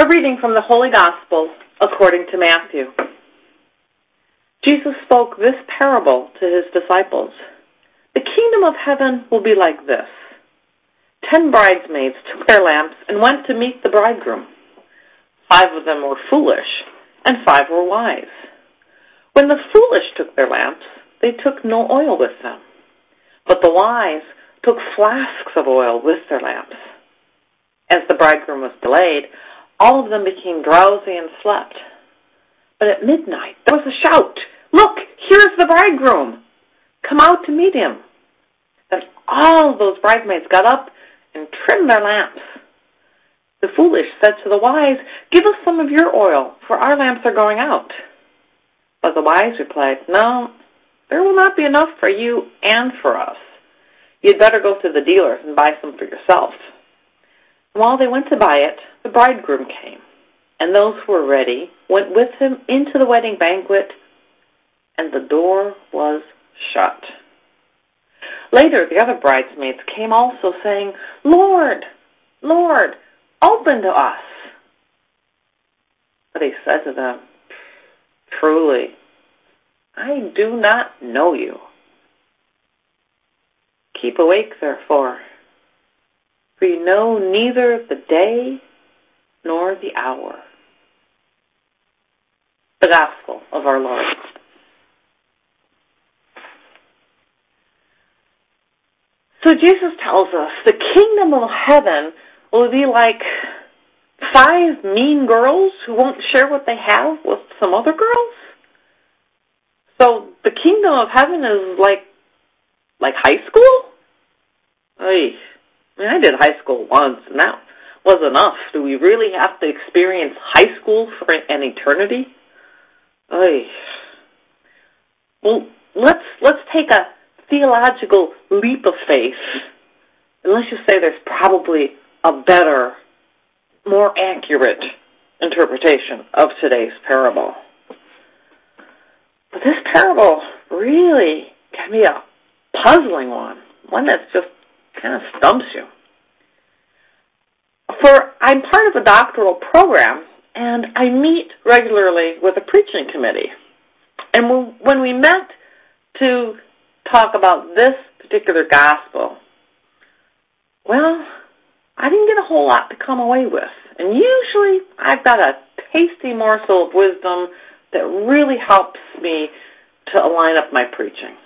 A reading from the Holy Gospel according to Matthew. Jesus spoke this parable to his disciples. The kingdom of heaven will be like this. 10 bridesmaids took their lamps and went to meet the bridegroom. 5 of them were foolish, and 5 were wise. When the foolish took their lamps, they took no oil with them. But the wise took flasks of oil with their lamps. As the bridegroom was delayed, all of them became drowsy and slept. But at midnight there was a shout, "Look, here's the bridegroom! Come out to meet him." Then all of those bridesmaids got up and trimmed their lamps. The foolish said to the wise, "Give us some of your oil, for our lamps are going out." But the wise replied, "No, there will not be enough for you and for us. You'd better go to the dealers and buy some for yourself." While they went to buy it, the bridegroom came, and those who were ready went with him into the wedding banquet, and the door was shut. Later, the other bridesmaids came also, saying, "Lord, Lord, open to us." But he said to them, "Truly, I do not know you. Keep awake, therefore, for you know neither the day nor the hour." The Gospel of our Lord. So Jesus tells us the kingdom of heaven will be like 5 mean girls who won't share what they have with some other girls. So the kingdom of heaven is like high school? I did high school once, and that was enough. Do we really have to experience high school for an eternity? Well, let's take a theological leap of faith, and let's just say there's probably a better, more accurate interpretation of today's parable. But this parable really can be a puzzling one that just kind of stumps you. For I'm part of a doctoral program, and I meet regularly with a preaching committee. And when we met to talk about this particular gospel, well, I didn't get a whole lot to come away with. And usually I've got a tasty morsel of wisdom that really helps me to align up my preaching.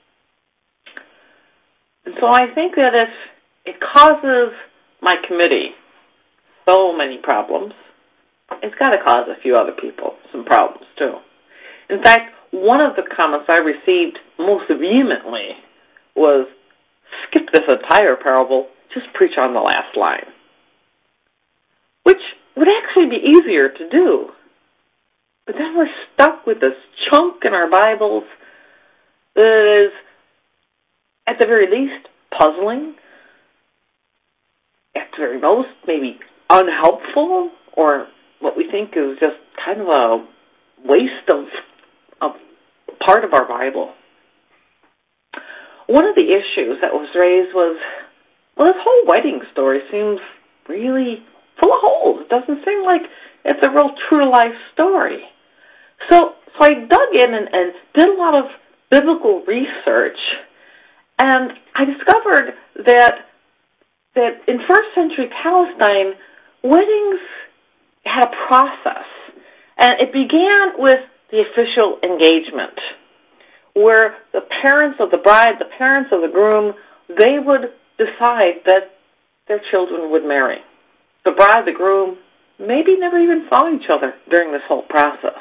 And so I think that if it causes my committee so many problems, it's got to cause a few other people some problems too. In fact, one of the comments I received most vehemently was, "Skip this entire parable, just preach on the last line." Which would actually be easier to do. But then we're stuck with this chunk in our Bibles that is, at the very least, puzzling, at the very most, maybe unhelpful, or what we think is just kind of a waste of part of our Bible. One of the issues that was raised was, well, this whole wedding story seems really full of holes. It doesn't seem like it's a real true-to-life story. So I dug in and did a lot of biblical research, and I discovered that in first century Palestine, weddings had a process, and it began with the official engagement, where the parents of the bride, the parents of the groom, they would decide that their children would marry. The bride, the groom, maybe never even saw each other during this whole process.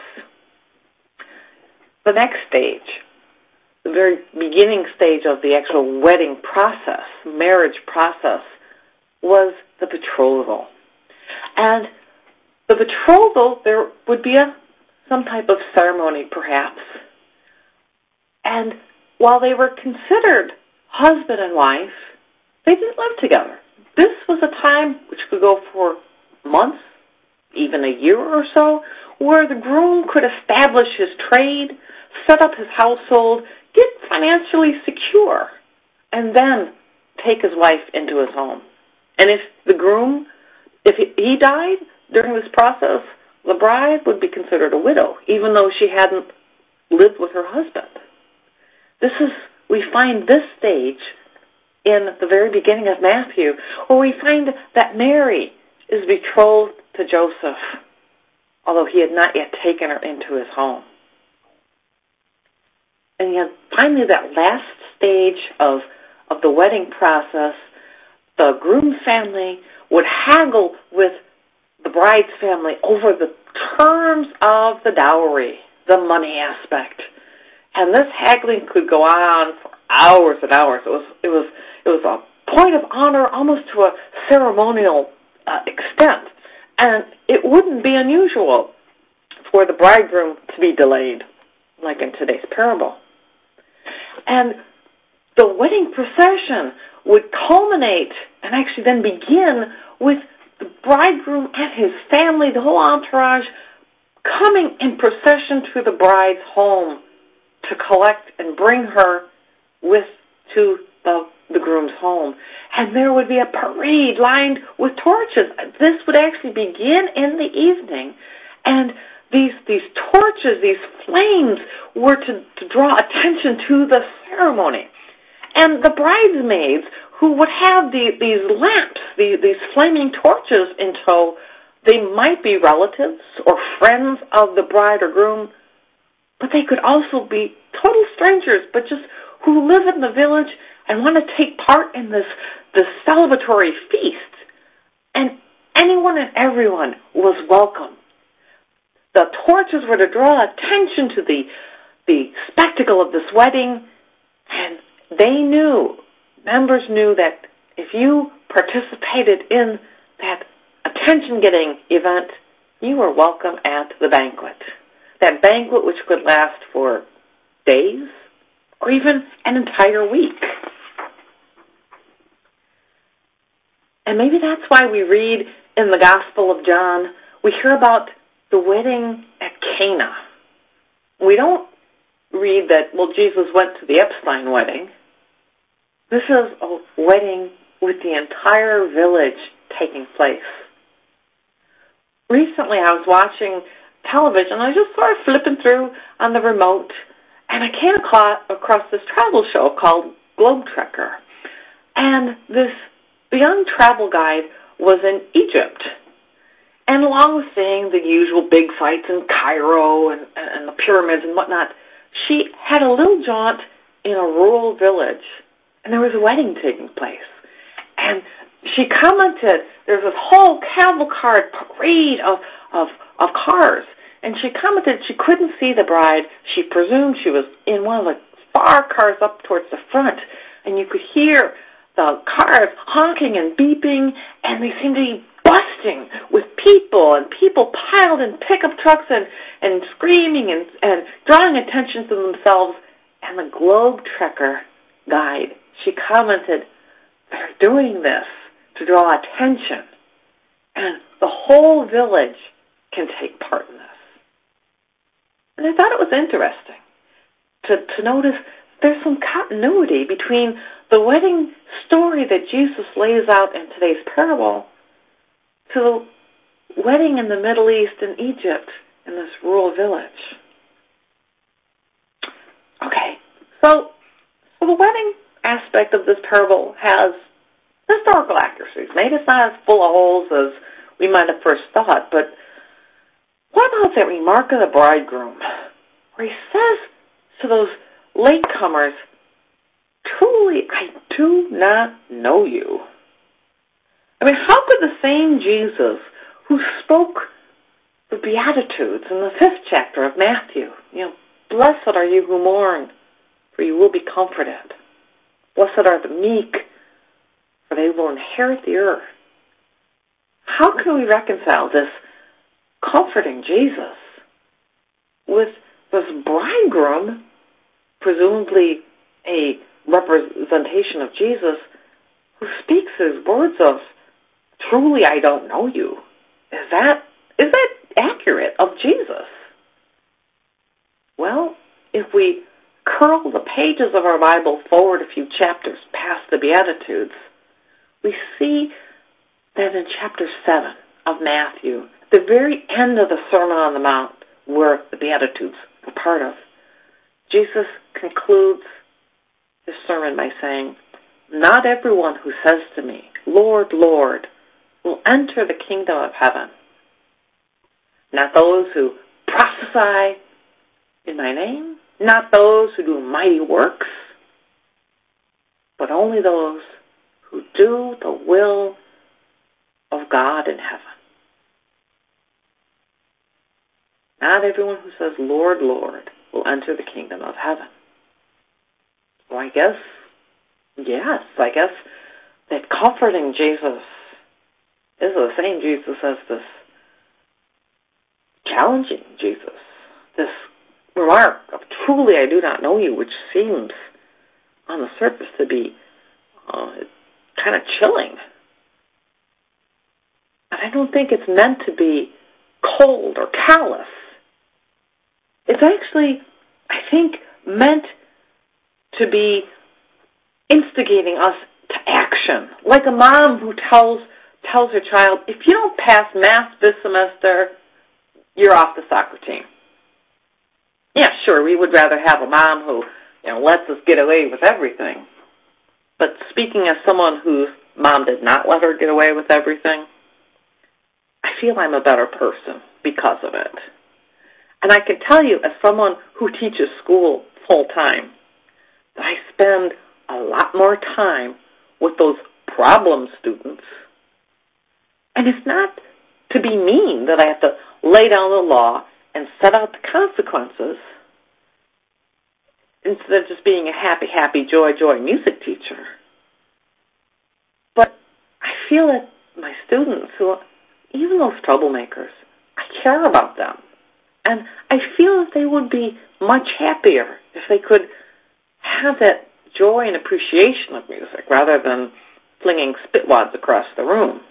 The next stage, the very beginning stage of the actual wedding process, marriage process, was the betrothal. And the betrothal, there would be some type of ceremony, perhaps. And while they were considered husband and wife, they didn't live together. This was a time which could go for months, even a year or so, where the groom could establish his trade, set up his household, get financially secure, and then take his wife into his home. And if the groom, if he died, during this process, the bride would be considered a widow, even though she hadn't lived with her husband. We find this stage in the very beginning of Matthew, where we find that Mary is betrothed to Joseph, although he had not yet taken her into his home. And yet, finally, that last stage of the wedding process, the groom's family would haggle with the bride's family over the terms of the dowry, the money aspect. And this haggling could go on for hours and hours. It was a point of honor, almost to a ceremonial extent. And it wouldn't be unusual for the bridegroom to be delayed, like in today's parable. And the wedding procession would culminate and actually then begin with the bridegroom and his family, the whole entourage, coming in procession to the bride's home to collect and bring her to the groom's home. And there would be a parade lined with torches. This would actually begin in the evening. And these torches, these flames, were to draw attention to the ceremony. And the bridesmaids, who would have these lamps, these flaming torches in tow, they might be relatives or friends of the bride or groom, but they could also be total strangers, but just who live in the village and want to take part in this celebratory feast. And anyone and everyone was welcome. The torches were to draw attention to the spectacle of this wedding, and members knew that if you participated in that attention-getting event, you were welcome at the banquet. That banquet which could last for days or even an entire week. And maybe that's why we read in the Gospel of John, we hear about the wedding at Cana. We don't read that, Jesus went to the Epstein wedding. This is a wedding with the entire village taking place. Recently I was watching television. I was just sort of flipping through on the remote, and I came across this travel show called Globetrotter. And this young travel guide was in Egypt. And along with seeing the usual big sights in Cairo and the pyramids and whatnot, she had a little jaunt in a rural village, and there was a wedding taking place. And she commented, there's this whole cavalcade parade of cars, and she commented she couldn't see the bride. She presumed she was in one of the far cars up towards the front, and you could hear the cars honking and beeping, and they seemed to be busting with people, and people piled in pickup trucks and screaming and drawing attention to themselves. And the Globetrotter guide, she commented, they're doing this to draw attention, and the whole village can take part in this. And I thought it was interesting to notice there's some continuity between the wedding story that Jesus lays out in today's parable to the wedding in the Middle East in Egypt in this rural village. Okay, so the wedding aspect of this parable has historical accuracies. Maybe it's not as full of holes as we might have first thought, but what about that remark of the bridegroom, where he says to those latecomers, truly, I do not know you. I mean, how could the same Jesus who spoke the Beatitudes in the 5th chapter of Matthew, blessed are you who mourn, for you will be comforted. Blessed are the meek, for they will inherit the earth. How can we reconcile this comforting Jesus with this bridegroom, presumably a representation of Jesus, who speaks his words of, truly I don't know you? Is that accurate of Jesus? Well, if we curl the pages of our Bible forward a few chapters past the Beatitudes, we see that in chapter 7 of Matthew, the very end of the Sermon on the Mount, where the Beatitudes were part of, Jesus concludes his sermon by saying, "Not everyone who says to me, 'Lord, Lord,' will enter the kingdom of heaven. Not those who prophesy in my name, not those who do mighty works, but only those who do the will of God in heaven." Not everyone who says, "Lord, Lord," will enter the kingdom of heaven. Well, I guess that comforting Jesus is the same Jesus as this challenging Jesus. This remark of "truly I do not know you," which seems on the surface to be kind of chilling. But I don't think it's meant to be cold or callous. It's actually, I think, meant to be instigating us to action, like a mom who tells her child, "If you don't pass math this semester, you're off the soccer team." Yeah, sure, we would rather have a mom who lets us get away with everything. But speaking as someone whose mom did not let her get away with everything, I feel I'm a better person because of it. And I can tell you, as someone who teaches school full-time, that I spend a lot more time with those problem students. And it's not to be mean that I have to lay down the law and set out the consequences instead of just being a happy, happy, joy, joy music teacher. But I feel that my students, even those troublemakers, I care about them. And I feel that they would be much happier if they could have that joy and appreciation of music rather than flinging spitwads across the room.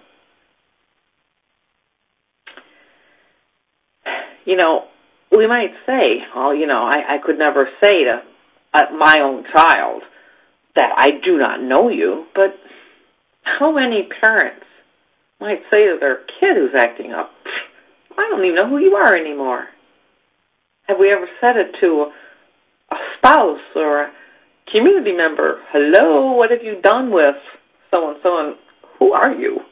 We might say, I could never say to my own child that I do not know you, but how many parents might say to their kid who's acting up, "I don't even know who you are anymore"? Have we ever said it to a spouse or a community member? "Hello, what have you done with so-and-so, and who are you?"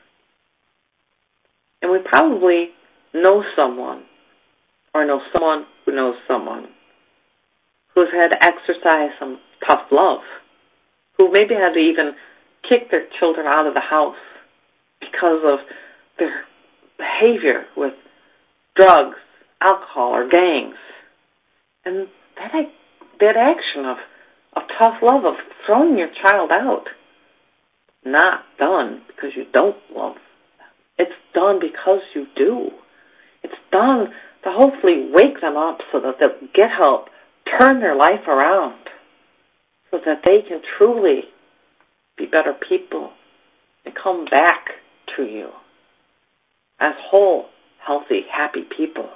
And we probably know someone, or know someone who knows someone, who's had to exercise some tough love, who maybe had to even kick their children out of the house because of their behavior with drugs, alcohol, or gangs. And that action of tough love, of throwing your child out, not done because you don't love them. It's done because you do. It's done to hopefully wake them up so that they'll get help, turn their life around, so that they can truly be better people and come back to you as whole, healthy, happy people.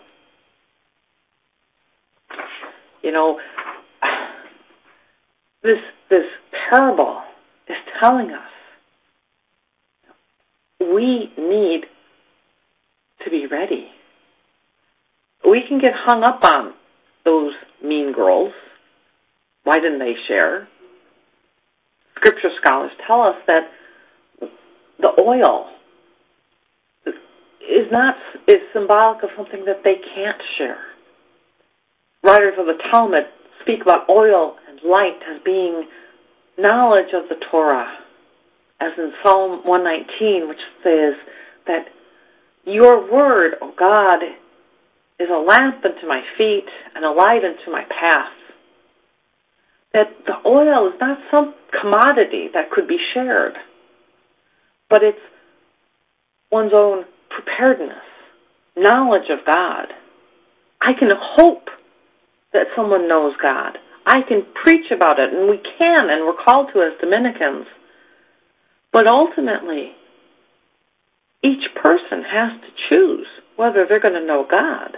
This parable is telling us we need to be ready. We can get hung up on those mean girls. Why didn't they share? Scripture scholars tell us that the oil is symbolic of something that they can't share. Writers of the Talmud speak about oil and light as being knowledge of the Torah, as in Psalm 119, which says that your word, O God, is a lamp unto my feet and a light unto my path. That the oil is not some commodity that could be shared, but it's one's own preparedness, knowledge of God. I can hope that someone knows God. I can preach about it, and we can, and we're called to as Dominicans. But ultimately, each person has to choose whether they're going to know God.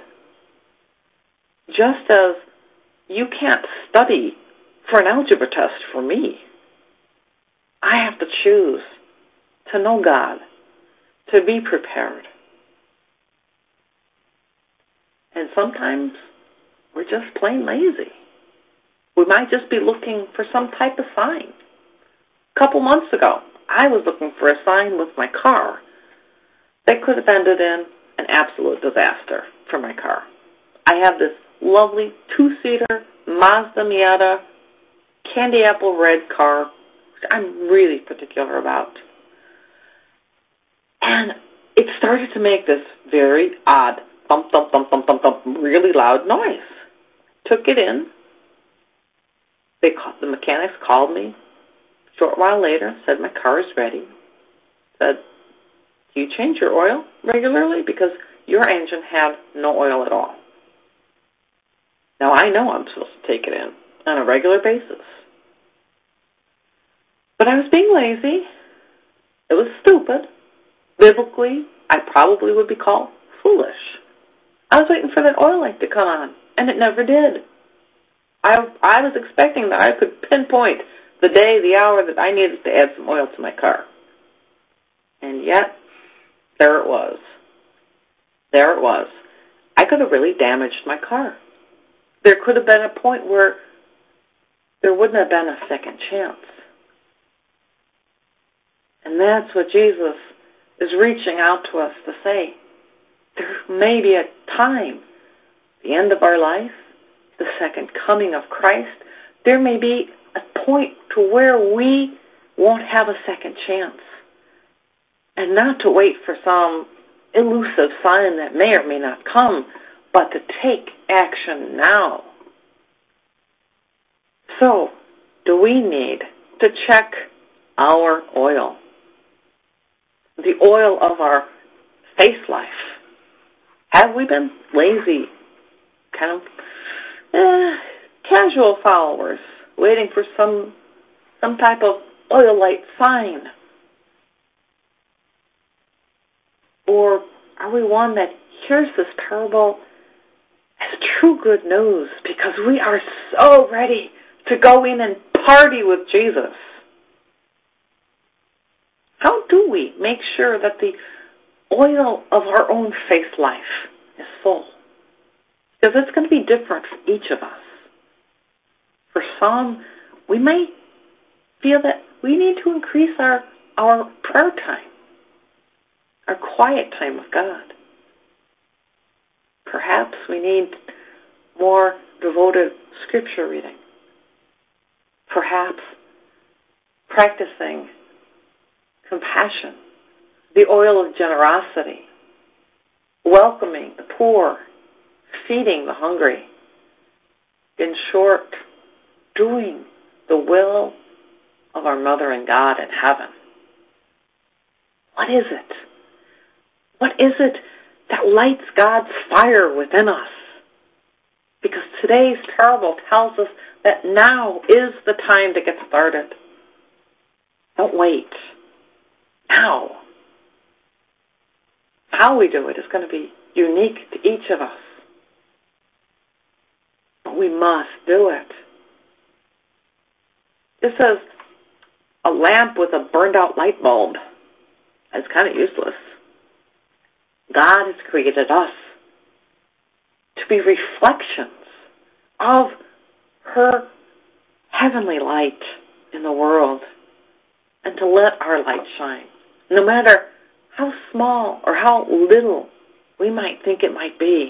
Just as you can't study for an algebra test for me, I have to choose to know God, to be prepared. And sometimes we're just plain lazy. We might just be looking for some type of sign. A couple months ago, I was looking for a sign with my car that could have ended in an absolute disaster for my car. I have this lovely 2-seater Mazda Miata candy apple red car, which I'm really particular about. And it started to make this very odd thump, thump, thump, thump, thump, thump, really loud noise. Took it in. The mechanics called me a short while later, said my car is ready. Said, do you change your oil regularly? Because your engine had no oil at all. Now, I know I'm supposed to take it in on a regular basis. But I was being lazy. It was stupid. Biblically, I probably would be called foolish. I was waiting for that oil light to come on, and it never did. I was expecting that I could pinpoint the day, the hour that I needed to add some oil to my car. And yet, there it was. There it was. I could have really damaged my car. There could have been a point where there wouldn't have been a second chance. And that's what Jesus is reaching out to us to say. There may be a time, the end of our life, the second coming of Christ, there may be a point to where we won't have a second chance. And not to wait for some elusive sign that may or may not come, but to take action now. So, do we need to check our oil? The oil of our faith life. Have we been lazy, kind of casual followers, waiting for some type of oil light sign? Or are we one that hears this parable as true good news because we are so ready to go in and party with Jesus? How do we make sure that the oil of our own faith life is full? Because it's going to be different for each of us. For some, we may feel that we need to increase our prayer time, our quiet time with God. Perhaps we need more devoted scripture reading. Perhaps practicing compassion, the oil of generosity, welcoming the poor, feeding the hungry. In short, doing the will of our Mother and God in heaven. What is it? What is it that lights God's fire within us? Because today's parable tells us that now is the time to get started. Don't wait. Now. How we do it is going to be unique to each of us. But we must do it. This is a lamp with a burned-out light bulb. It's kind of useless. God has created us to be reflections of her heavenly light in the world and to let our light shine. No matter how small or how little we might think it might be,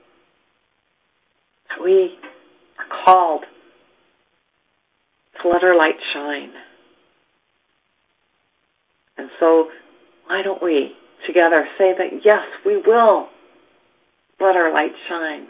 that we are called to let our light shine. And so, why don't we together say that, yes, we will let our light shine.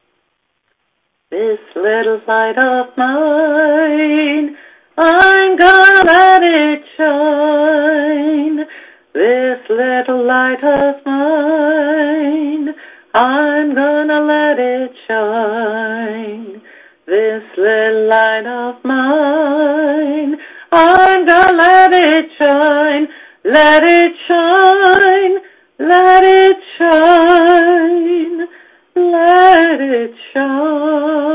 This little light of mine, I'm gonna let it shine. This little light of mine, I'm gonna let it shine. This little light of mine, I'm gonna let it shine. Let it shine, let it shine, let it shine.